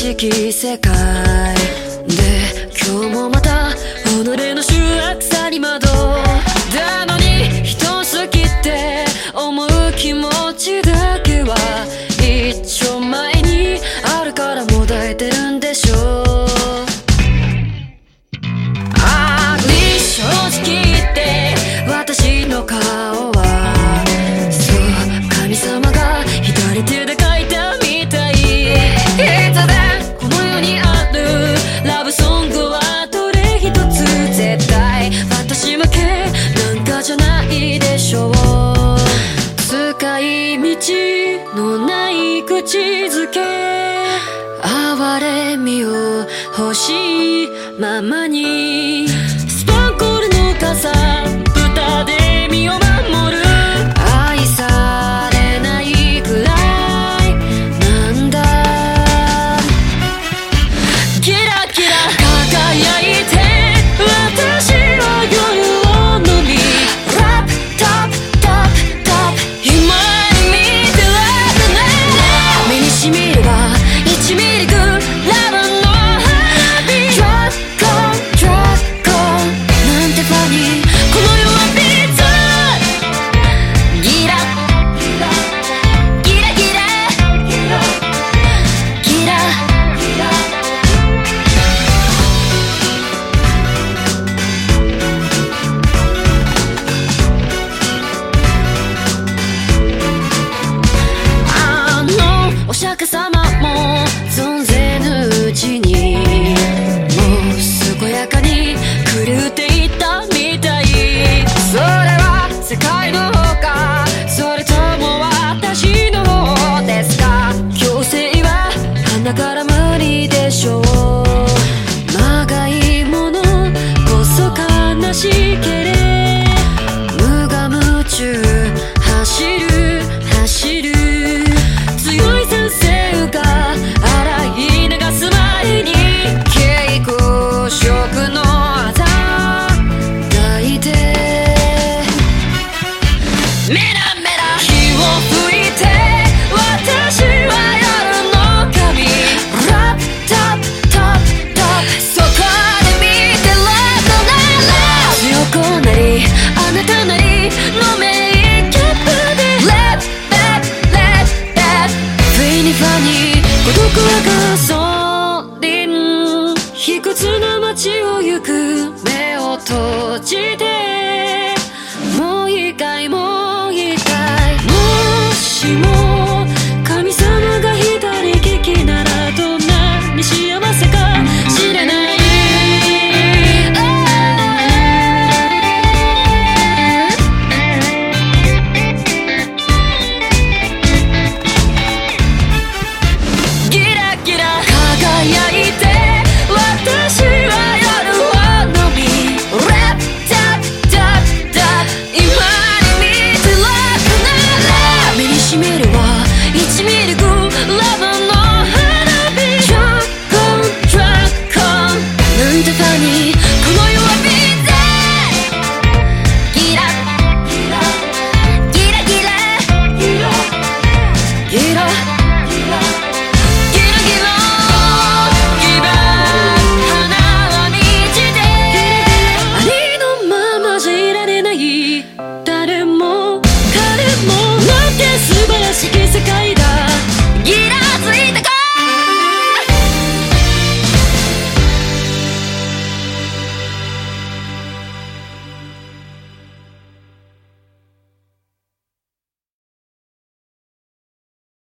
しき世界で今日もまた己の醜悪さに惑うなのに人好きって思う気持ちだけは一丁前にあるからもだえてるんでしょう。正直言って私の顔はそう神様が左手で描いたみたい。いつでこの世にあるラブソングはどれ一つ絶対私負けなんかじゃないでしょう。使い道のない口づけ哀れみを欲しいままにスパンコールの傘歌で身を守る愛されないくらいなんだ。キラキラ輝いて私は夜を飲みラップトップトップトップ今に見てられない目にしみるは1ミリグラブの花火ドラッゴンドラッゴンなんてファニーこの世はピッツァギラギラギラギラギラギラあのお釈迦様も存ぜぬうちにもう健やかに狂っていったみたい。それは世界の方かそれとも私の方ですか。強制は鼻から無理でしょう。まがいものこそ悲しけれ無我夢中走る走る強い先生が洗い流す前に稽古職の技抱いてメラメラ火を吹いて私は夜の神ラップトップトップトップそこで見てラッドなら強くなりあなたなりのメイキャップでレッレッレッレッフィニファニー孤独はガソリン卑屈な街を行く目を閉じてもう一回もう一回もしも